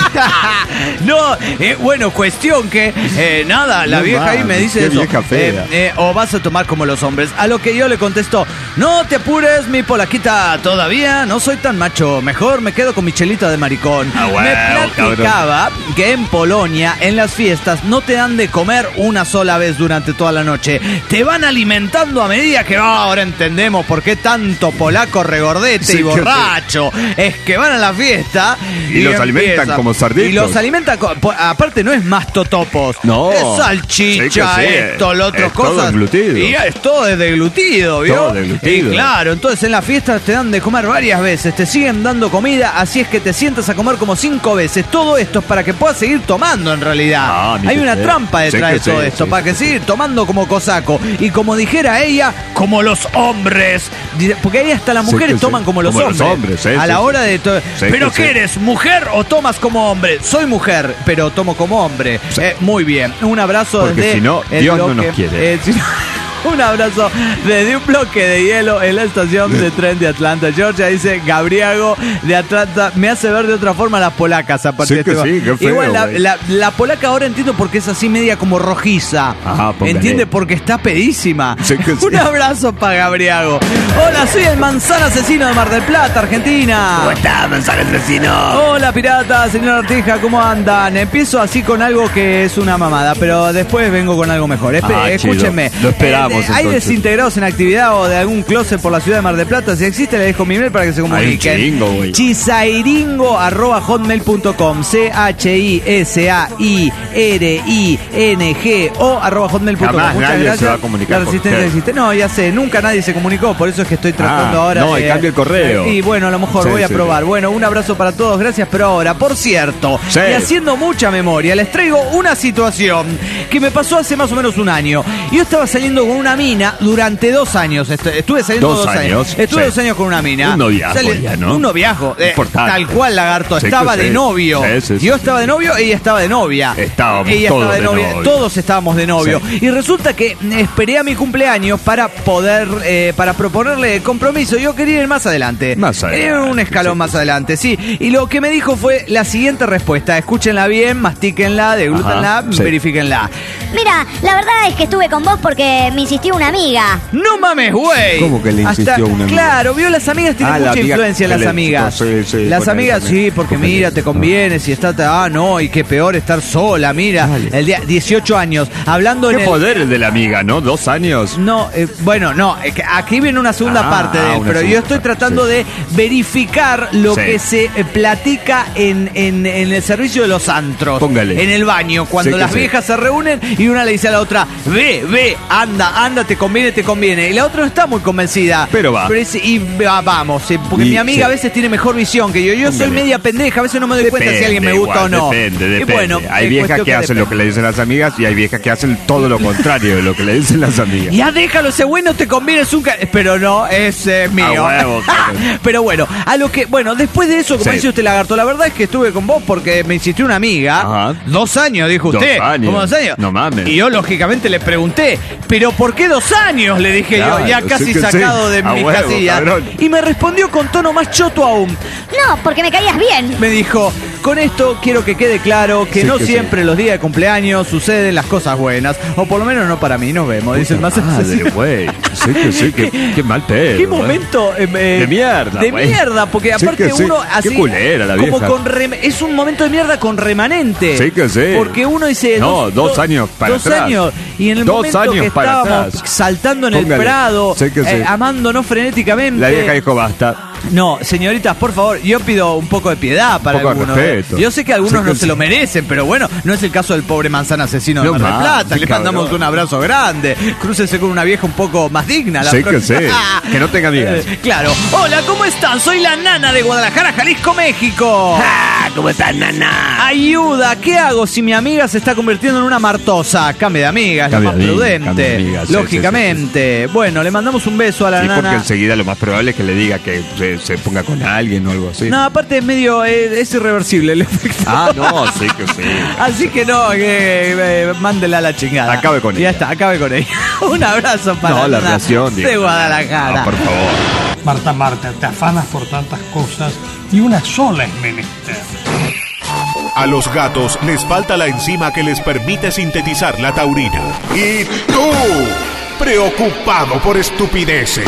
No, eh, bueno, cuestión que, eh, nada, la No vieja ahí me mames, dice qué eso. vieja fea. Eh, eh, o vas a tomar como los hombres. A lo que yo le contesto, no te apures, mi polaquita, todavía no soy tan macho. Mejor me quedo con mi chelita de maricón. Ah, me bueno, platicaba que en Polonia, en las fiestas, no te dan de comer una sola vez durante toda la noche. Te van alimentando a medida que, ah, ahora entendemos por qué tanto polaco regordete Sí, y que borracho. Es que van a la fiesta Y los alimentan empiezan- como sarditos. Y los alimentan, co- po- aparte no es más totopos. No. Es salchicha, Sí que sí, esto, lo otro, es todo cosas. deglutido. Y es todo es deglutido, ¿vio? Todo deglutido. Y claro, entonces en las fiestas te dan de comer varias veces, te siguen dando comida, así es que te sientas a comer como cinco veces. Todo esto es para que puedas seguir tomando en realidad. Ah, ni Hay que una sé. trampa detrás Sí de que todo sí, esto, sí, para sí. que seguir tomando como cosaco. Y como dijera ella, como los hombres. Dice- Porque ahí hasta las Sí mujeres que sí. toman como los Como los hombres. hombres, sí, a sí, la sí. hora de... to- Sí ¿Pero que qué sí. eres? ¿Mujer o tomas como hombre? Soy mujer, pero tomo como hombre. Sí. Eh, muy bien. Un abrazo Porque desde si no, el Dios no bloque- nos quiere. eh, si no- Un abrazo desde un bloque de hielo en la estación de tren de Atlanta, Georgia. Dice Gabriago de Atlanta. Me hace ver de otra forma las polacas a partir Sí de que este sí, qué feo, Igual la, güey. la- la polaca ahora entiendo por qué es así media como rojiza. Ajá, póngale. ¿Entiende? Porque está pedísima. Sí que sí. Un abrazo para Gabriago. Hola, soy el manzana asesino de Mar del Plata, Argentina. ¿Cómo está, mensaje vecino? Hola pirata, señor Artija, ¿cómo andan? Empiezo así con algo que es una mamada, pero después vengo con algo mejor. Espe- Ah, chido. escúchenme. Lo esperamos, Eh, ¿Hay entonces. desintegrados en actividad o de algún closet por la ciudad de Mar del Plata? Si existe, le dejo mi mail para que se comuniquen. Hay un chingo, güey. Chisairingo arroba hotmail punto com. C H I S A I R I N G O arroba hotmail punto com. Jamás Muchas nadie gracias. se va a comunicar La con resistencia usted. existe. No, ya sé, nunca nadie se comunicó, por eso es que estoy tratando Ah, ahora. no, y de- cambia el correo. Y bueno, a lo mejor Sí, voy a sí, probar. sí. Bueno, un abrazo para todos, gracias, pero ahora, por cierto, Sí. y haciendo mucha memoria, les traigo una situación que me pasó hace más o menos un año. Yo estaba saliendo con una mina durante dos años. Est- Estuve saliendo Dos dos, años. años, Estuve sí. dos años con una mina. Un noviazgo ya, ¿no? Un noviazgo. eh, Importante. tal cual, lagarto. Sí, estaba que de sí. novio. Sí, sí, sí, Yo sí, estaba de sí. novio, ella estaba de novia. Estábamos ella todos estaba de de novia. novio. Todos estábamos de novio. Sí. Y resulta que mm, esperé a mi cumpleaños para poder, eh, para proponerle compromiso. Yo quería ir más adelante. Más adelante, Era un escalón sí, más sí. adelante, sí. Y lo que me dijo fue la siguiente respuesta. Escúchenla bien, mastíquenla, deglútenla, Ajá, sí. verifíquenla. Mira, la verdad es que estuve con vos porque me insistió una amiga. ¡No mames, güey! ¿Cómo que le insistió Hasta- una amiga? Claro, vio, las amigas tienen Ah, la mucha amiga influencia, que las le- amigas. sí, sí, las con amigas, eso, sí, porque con mira, eso. te conviene, si está, ah, no, y qué peor estar sola, mira. Dale. El día, dieciocho años, hablando en Qué el... poder el de la amiga, ¿no? Dos años. No, eh, bueno, no, es que aquí viene una segunda Ah, parte de él, una pero yo segunda estoy parte, tratando sí. de verificar lo Sí. que se eh, platica en, en, en el servicio de los antros. Póngale. En el baño, cuando Sí que las sí. viejas se reúnen y una le dice a la otra, ve, ve, anda, anda, te conviene, te conviene. Y la otra no está muy convencida. Pero va. dice, y va, vamos, sí, porque Y- mi amiga sí. a veces tiene mejor visión que yo. Yo soy Póngale. media pendeja, a veces no me doy cuenta si alguien me gusta igual, o no. Depende, Y depende. bueno, hay es viejas cuestión que, hacen lo que le dicen las amigas y hay viejas que hacen todo lo contrario de lo que le dicen las amigas. Ya déjalo, ese güey no te conviene, es un... ca- Pero no, es eh, mío. A huevo, cabrón. Pero bueno, a lo que... Bueno, después de eso, como Sí. dice usted, lagarto, la verdad es que estuve con vos porque me insistió una amiga. Ajá. Dos años, dijo Dos usted. años. ¿Cómo dos años? No mames. Y yo, lógicamente, le pregunté, ¿pero por qué dos años? Le dije Claro, yo, ya sí casi que sí. sacado de A mi huevo, casilla. cabrón. Y me respondió con tono más choto aún. No, porque me caías bien. Me dijo, con esto quiero que quede claro que Sí, no que sí. siempre los días de cumpleaños suceden las cosas buenas. O por lo menos no para mí, nos vemos. Dice el más Madre, güey. Sí que sí, qué, qué mal pedo. Qué ¿eh? momento eh, eh, De mierda, de güey. mierda, porque Sí aparte que sí. uno Qué así culera la como vieja. con rem- es un momento de mierda con remanente. Sí que sí. Porque uno dice No, dos años para dos atrás. años y en el Dos momento años que para estábamos atrás. saltando en el Póngale. prado, Sí que sí. eh, amándonos frenéticamente. La vieja dijo basta. No, señoritas, por favor, yo pido un poco de piedad para poco de algunos. respeto. Yo sé que algunos Sí que no sí. se lo merecen, pero bueno, no es el caso del pobre manzana asesino de No Mar del más, Plata. sí, Le mandamos cabrón. un abrazo grande. Crúcese con una vieja un poco más digna. La Sí que próxima. sí. Que no tenga amigas. Eh, Claro. Hola, ¿cómo están? Soy la nana de Guadalajara, Jalisco, México. ¡Ah! ¿Cómo estás, nana? Ayuda, ¿qué hago si mi amiga se está convirtiendo en una martosa? Cambie de amiga, es lo Cambie más de amiga, prudente. cambie de amiga, sí, lógicamente. sí, sí, Bueno, le mandamos un beso a la Sí, nana. porque enseguida lo más probable es que le diga que se, se ponga con alguien o algo así. No, aparte es medio, eh, es irreversible el efecto. Ah, no, sí que sí. Así que no, que eh, mándela a la chingada. Acabe con Ya ella. está, acabe con ella. Un abrazo para No, la nana relación, de digo. Guadalajara. Ah, por favor. Marta, Marta, te afanas por tantas cosas y una sola es menester. A los gatos les falta la enzima que les permite sintetizar la taurina. Y tú, preocupado por estupideces.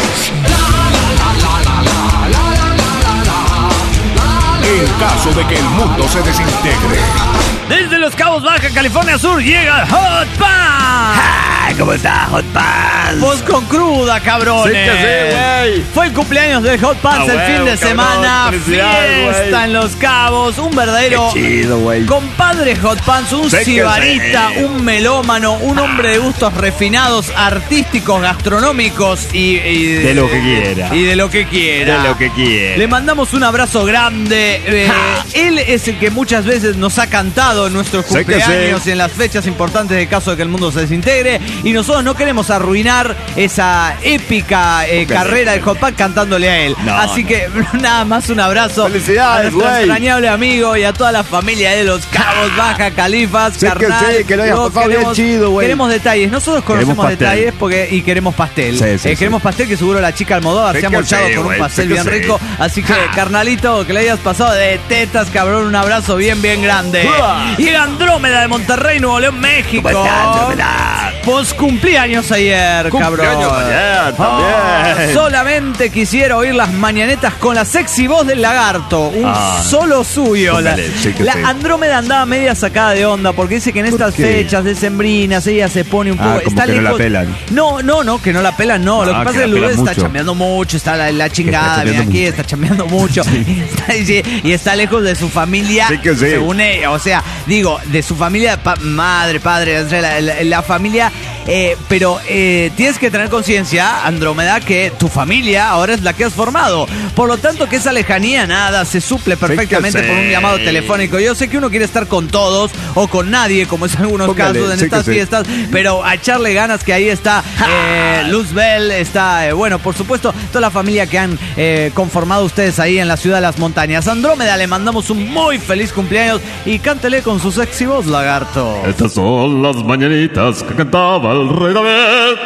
En caso de que el mundo se desintegre. Desde Los Cabos, Baja California Sur, llega Hot Pants. Ay, ¿cómo estás, Hot Pants? Vos con cruda, cabrones. Sí que sí, güey. Fue el cumpleaños de Hot Pants Ah, el huevo, fin de cabrón. semana. Felicidades, Fiesta güey. en Los Cabos. Un verdadero Qué chido, güey. compadre Hot Pants. Un Sí que sibarita, sí. un melómano, un hombre de gustos refinados, artísticos, gastronómicos y, y De lo que quiera. Y de lo que quiera. De lo que quiera. Le mandamos un abrazo grande. Eh, él es el que muchas veces nos ha cantado en nuestros Sí que cumpleaños sí. y en las fechas importantes de caso de que el mundo se desintegre. Y nosotros no queremos arruinar esa épica eh, Ok. carrera de Hot Pants cantándole a él. No, Así no. que nada más un abrazo Felicidades, a nuestro güey. entrañable amigo y a toda la familia de Los Cabos, Baja Califas, Sí que carnal. sí, que lo hayas No, pasado bien queremos- chido, güey. Queremos detalles. Nosotros conocemos Queremos pastel. detalles porque y queremos pastel. Sí, sí, Eh, sí. Queremos pastel que seguro la chica Almodóvar Sí se ha que mochado sí, con un güey, pastel sí que bien sí. rico. Así que, carnalito, que le hayas pasado de tetas, cabrón. Un abrazo bien, bien grande. Llega Andrómeda de Monterrey, Nuevo León, México. ¿Cómo estás, Andrómeda? Pues cumpleaños ayer, cabrón. Cumpleaños ayer también. Ah, solamente quisiera oír las mañanetas con la sexy voz del lagarto. Un Ah, solo suyo. La, póngale, sí que la sí. Andrómeda andaba media sacada de onda porque dice que en estas qué? fechas decembrinas ella se pone un Ah, poco. como está que no la lejos. pelan. No, no, no, que no la pelan, no. Lo Ah, que pasa que es que la Lourdes pelan está mucho. chambeando mucho, está la, la chingada, chambeando mira aquí, mucho. está chambeando mucho. y, está, y- y está lejos de su familia. Sí que sí. Según ella, o sea, digo, de su familia, pa- madre, padre, o sea, la, la- la familia. Eh, pero eh, tienes que tener conciencia, Andrómeda, que tu familia ahora es la que has formado. Por lo tanto, que esa lejanía nada se suple perfectamente sí. por un llamado telefónico. Yo sé que uno quiere estar con todos o con nadie, como es en algunos Póngale, casos en sí estas que sí. fiestas, pero a echarle ganas que ahí está eh, Luzbel, está, eh, bueno, por supuesto, toda la familia que han eh, conformado ustedes ahí en la ciudad de las montañas. Andrómeda, le mandamos un muy feliz cumpleaños y cántele con su sexy voz, lagarto. Estas son las mañanitas que cantaba el rey David.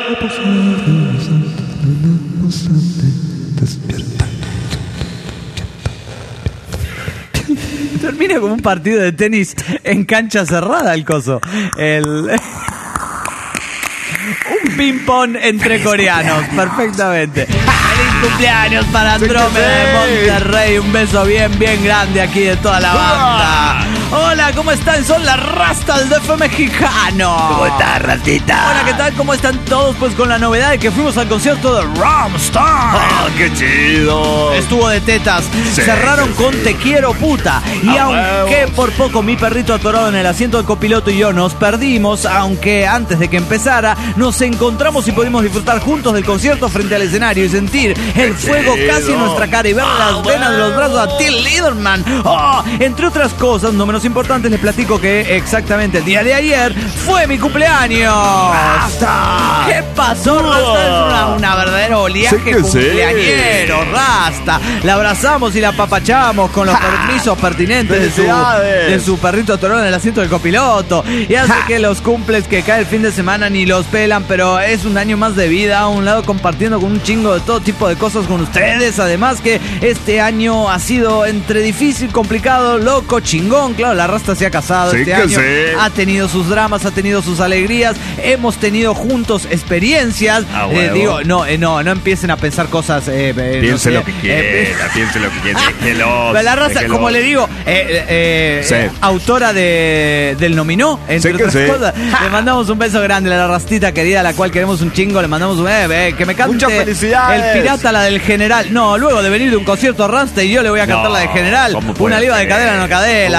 Termina como un partido de tenis en cancha cerrada el coso. El... Un ping-pong entre coreanos, perfectamente. ¡Feliz cumpleaños para Andrómeda de Monterrey! Un beso bien, bien grande aquí de toda la banda. Hola, ¿cómo están? Son las rastas del D F mexicano. ¿Cómo estás, ratita? Hola, ¿qué tal? ¿Cómo están todos? Pues con la novedad de que fuimos al concierto de Rammstein. ¡Ah, qué chido! Estuvo de tetas. Sí, Cerraron sí, con sí. Te quiero puta. Y A aunque huevos. por poco mi perrito atorado en el asiento del copiloto y yo nos perdimos, aunque antes de que empezara nos encontramos y pudimos disfrutar juntos del concierto frente al escenario y sentir el fuego chido. casi en nuestra cara y ver las venas de los brazos a Till Lindemann. Oh, entre otras cosas, no menos importantes, les platico que exactamente el día de ayer fue mi cumpleaños. ¿Qué pasó, Rasta? Es una, una verdadera oleaje Sí que sí. cumpleañero, Rasta. La abrazamos y la apapachamos con los permisos pertinentes de su, ¡Felicidades! de su perrito atorado en el asiento del copiloto. Y hace que los cumples que cae el fin de semana ni los pelan, pero es un año más de vida, a un lado compartiendo con un chingo de todo tipo de cosas con ustedes. Además que este año ha sido entre difícil, complicado, loco, chingón. Claro, la Rasta se ha casado Sí este que año. sí. Ha tenido sus dramas, ha tenido sus alegrías. Hemos tenido juntos experiencias. Ah, Eh, huevo. digo, no, eh, no, no empiecen a pensar cosas. Eh, eh, no Piense sé, lo que eh, quiera, piense lo que quiera. Déjelo. Pero la raza, déjelo. como le digo, eh, eh, Sí. eh, autora de, del Nominó, entre Sí que otras sí. cosas. Le mandamos un beso grande a la rastita querida, a la cual queremos un chingo. Le mandamos un eh, eh, que me cante Muchas felicidades. El pirata, la del general. No, luego de venir de un concierto Rasta y yo le voy a cantar No, la del general. ¿cómo puede Una liba de ser? cadera, no cadera, la ¿Cómo puede Rasta.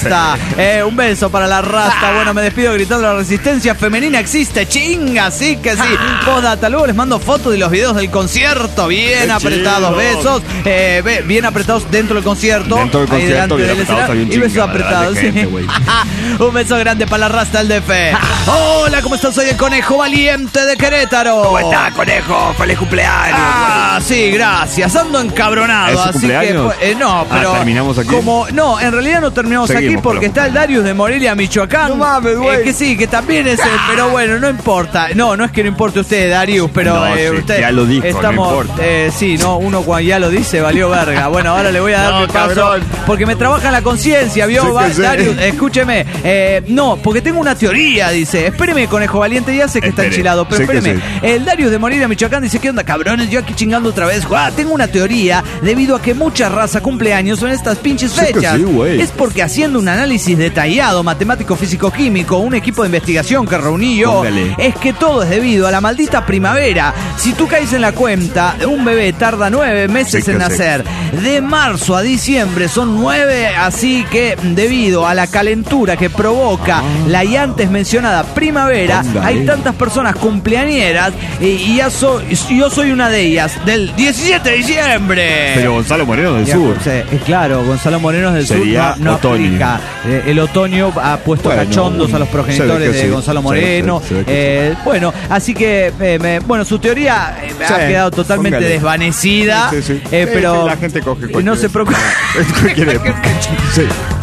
rasta. Eh, un beso para la rasta. Bueno, me despido gritando: la resistencia femenina existe, chinga, sí que sí. Postdata, luego les mando fotos de los videos del concierto, bien Qué apretados, chido. besos, eh, be- bien apretados dentro del concierto. Dentro del ahí concierto, delante bien del apretados, escenario, hay un y besos chingo de apretados. gente, sí. güey. Un beso grande para la rasta del D F. Hola, ¿cómo estás? Soy el Conejo Valiente de Querétaro. ¿Cómo estás, conejo? ¡Feliz cumpleaños! Ah, sí, gracias. Ando encabronado. ¿Es su así cumpleaños? que, eh, no, Ah, pero. ¿terminamos aquí? Como, no, en realidad no terminamos Seguimos aquí con porque los está el Darius de Morelia, Michoacán. No mames, güey. Eh, que sí, que también es él, pero bueno, no importa. No, no es que no importe usted, Darius, pero No, eh, sí, usted. ya lo dijo, no estamos, importa. eh, sí, no, uno cuando ya lo dice, valió verga. Bueno, ahora le voy a dar No, mi paso cabrón. porque me trabaja la conciencia, ¿vio? Sí que Va- sí. Darius, escúcheme. Eh, no, porque tengo una teoría, dice. Espéreme, Conejo Valiente, ya sé que está Espere, enchilado, pero sí que espéreme. sí. El Darius de Morelia, Michoacán dice: ¿qué onda, cabrones? Yo aquí chingando otra vez. Ah, tengo una teoría debido a que mucha raza cumpleaños en estas pinches Sí que fechas. sí, güey. Es porque haciendo un análisis detallado, matemático, físico, químico, un equipo de investigación que reuní yo, Póngale. es que todo es debido a la maldita primavera. Si tú caes en la cuenta, un bebé tarda nueve meses Sí que en sí. nacer. De marzo a diciembre son nueve, así que debido a la calentura que provoca la ya antes mencionada primavera, Póngale. hay tantas personas cumpleañeras y, y ya so- yo soy una de ellas, del diecisiete de diciembre. Pero Gonzalo Moreno del Ya, Sur. sí, eh, claro, Gonzalo Moreno del Sería Sur no, no otoño. aplica. Eh, el otoño ha puesto Bueno, cachondos a los se ve progenitores que de sí. Gonzalo Se- Moreno. se- se ve que Eh, bueno, así que, eh, me- bueno, su teoría eh, ha Sí, quedado totalmente póngale. desvanecida. Sí, sí, sí. eh, Sí, pero sí, la gente coge eh, no cualquier- se preocupe. Cualquier época. Sí.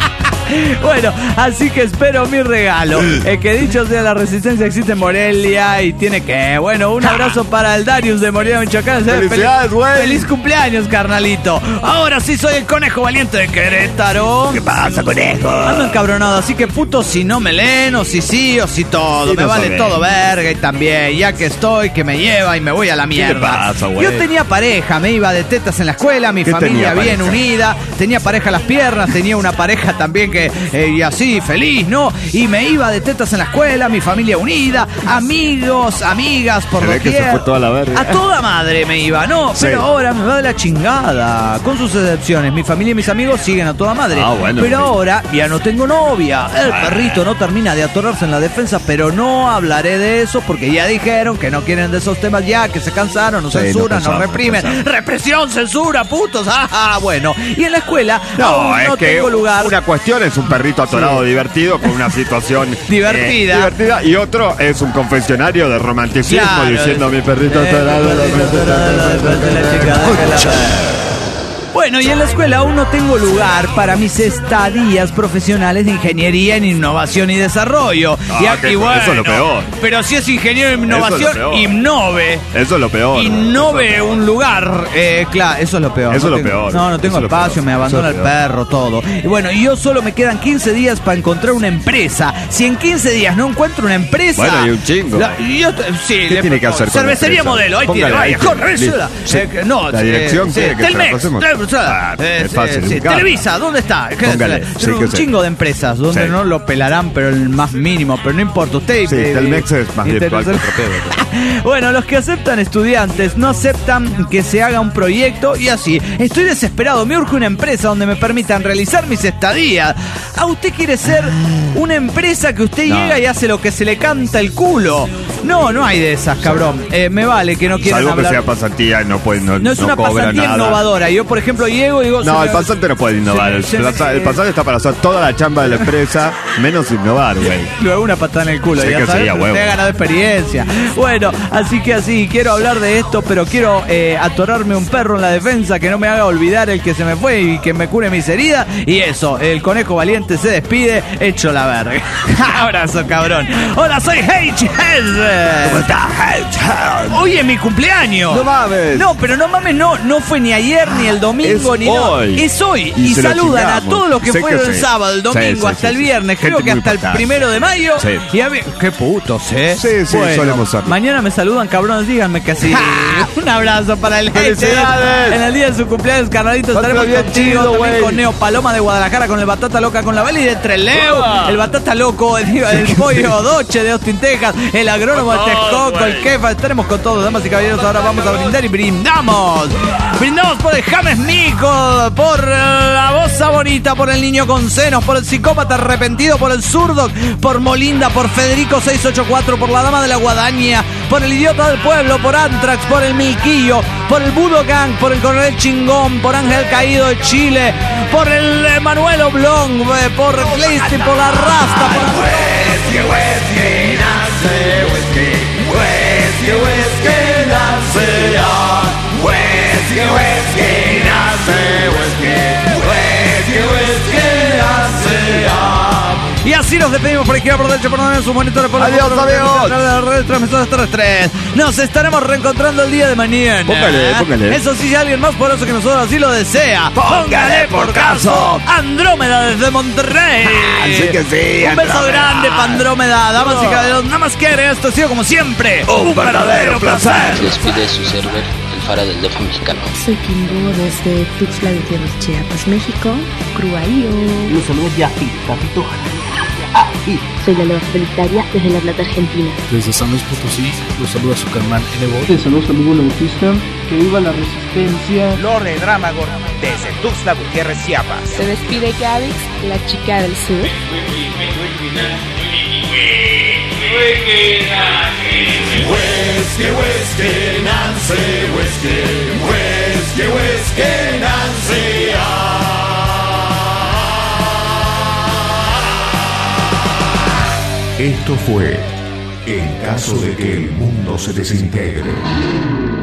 Bueno, así que espero mi regalo. Eh, que dicho sea, la resistencia existe en Morelia y tiene que. Bueno, un abrazo para el Darius de Morelia, Michoacán. Felicidades, güey. Feliz cumpleaños, carnalito. Ahora sí soy el Conejo Valiente de Querétaro. ¿Qué pasa, conejo? Ando encabronado, así que puto si no me leen, o si sí, o si todo. Sí, me no vale saben. todo verga y también, ya que estoy, que me lleva y me voy a la mierda. pasa, güey? Yo tenía pareja, me iba de tetas en la escuela, mi ¿Qué familia tenía bien pareja? unida, tenía pareja a las piernas, tenía una pareja también que, eh, y así, feliz, ¿no? Y me iba de tetas en la escuela, mi familia unida, amigos, amigas, por Se ve que doquier. se fue toda la verga. A toda madre me iba, no, Sí. pero ahora me va de la chingada, con sus excepciones. Mi familia y mis amigos siguen a toda madre. Ah, bueno, pero sí. ahora ya no tengo novia. El perrito no termina de atorarse en la defensa, pero no hablaré de eso porque ya dijeron que no quieren de esos temas ya, que se cansaron, nos Sí, censuran, no nos pensamos, reprimen. no pensamos. Represión, censura, putos. Ah, ah, bueno. Y en la escuela No, aún es no que tengo lugar. una cuestión es un perrito atorado divertido con una situación Divertida. eh, divertida y otro es un confesionario de romanticismo Claro. diciendo mi perrito Eh, atorado. mi perrito atorado, de la chica, de la- Bueno, y en la escuela aún no tengo lugar para mis estadías profesionales de ingeniería en innovación y desarrollo. Ah, y aquí, que- bueno, eso es lo peor. pero si es ingeniero en Eso es lo innovación, peor. innove. Eso es lo peor. Innove un lugar. Eh, claro, eso es lo peor. Eso no es lo tengo- peor. No, no tengo Eso es lo espacio, peor. me abandona Eso el es lo perro, todo. Y bueno, y yo solo me quedan quince días para encontrar una empresa. Si en quince días no encuentro una empresa. Bueno, hay un chingo. La- yo, sí, ¿Qué tiene que hacer con la cervecería empresa? modelo, ahí tiene, Póngale, vaya, ahí tiene. corre, Listo. eso. Sí. Eh, no, La eh, dirección sí, quiere que se la Telmex, pasemos. Telmex, Ah, eh, es fácil, sí, buscarla. Televisa, ¿dónde está? ¿Qué es? Póngale, Tiene sí un que sí. chingo de empresas donde Sí. no lo pelarán, pero el más mínimo, pero no importa. Usted Sí, eh, Telmex es más interesa- virtual que otro pedo. Bueno, los que aceptan estudiantes no aceptan que se haga un proyecto y así. Estoy desesperado, me urge una empresa donde me permitan realizar mis estadías. ¿A usted quiere ser una empresa que usted No. llega y hace lo que se le canta el culo? No, no hay de esas, cabrón. Eh, me vale que no quieran Salvo que hablar. sea pasantía y no, puede, no, No es no una cobra pasantía nada. innovadora. Yo, por ejemplo, llego y digo... No, se el me- pasante no puede innovar. se- El, se me- plaza- el pasante está para hacer toda la chamba de la empresa, menos innovar, güey. Luego una patada en el culo, Sí ya que sabes, sí, a usted huevo. ha ganado experiencia. Bueno, así que así, quiero hablar de esto, pero quiero eh, atorarme un perro en la defensa que no me haga olvidar el que se me fue y que me cure mis heridas. Y eso, el Conejo Valiente se despide, hecho la verga. Abrazo, cabrón. Hola, soy H-Head. ¿Cómo estás, Hedgehog? Hoy es mi cumpleaños. No mames. No, pero no mames, no, no fue ni ayer ni el domingo Es ni no. hoy. Es hoy. Y Y, se lo saludan a chingamos. todos los que Sé fueron que el sí. sábado, el domingo, Sí, sí, hasta sí, el sí. viernes, Gente creo que muy hasta el importante. primero de mayo. Sí. Y a ver, qué putos, ¿eh? Sí, sí, solemos serlo. Mañana me saludan, cabrones, díganme que sí. Un abrazo para el ¡Felicidades! En el día de su cumpleaños, carnalito, Pásala estaremos bien contigo, chido, también güey. con Neo Paloma de Guadalajara, con el Batata Loca, con la Beli de Treleu, Uah. el Batata Loco, el, el Pollo Doche de Austin, Texas, el Agrónomo de Con todo, Texcoco, el güey. Kefa, estaremos con todos, damas y caballeros, ahora vamos a brindar y brindamos. Brindamos por el James Smith Nicole, por la Bossa Bonita, por el niño con senos, por el psicópata arrepentido, por el zurdo, por Molinda, por Federico seiscientos ochenta y cuatro, por la dama de la guadaña, por el idiota del pueblo, por Antrax, por el Milquillo, por el Budogang, por el coronel Chingón, por Ángel Caído de Chile, por el eh, Manuel Oblong, eh, por Gleisty, por la Rasta, por Whisky, whisky, nace whisky, whisky, whisky, nace ah. Whisky, whisky, nace whisky, whisky, whisky, nace ah. Y así nos despedimos por izquierda, por derecha, por donde sus monitores, por Adiós, amigos. las transmisiones terrestres. Nos estaremos reencontrando el día de mañana. Póngale, póngale. Eso sí, si alguien más poderoso que nosotros así lo desea. Póngale por caso. Andrómeda desde Monterrey. Así que sí, Un beso Andrómeda. grande para Andrómeda. Damas y caballeros, nada más que agregar, esto ha sido como siempre Un verdadero placer. Despide su server, el Fara del D F mexicano. Soy Kimbo desde Tuxtla Gutiérrez, Chiapas, México. Cruaío. Los saludos de Afi, Capito. Soy la Loba Solitaria desde La Plata, Argentina. Desde San Luis Potosí, los saluda su carnal N-Bot. Les saludos amigo Bautista. Que viva la resistencia. Lore Dramagor desde Tuxtla Gutiérrez, Chiapas. Se despide Gavix, la chica del sur. Whisky, whisky, Nancy, whisky, whisky, whisky, Nancy, ah. Esto fue En caso de que el mundo se desintegre.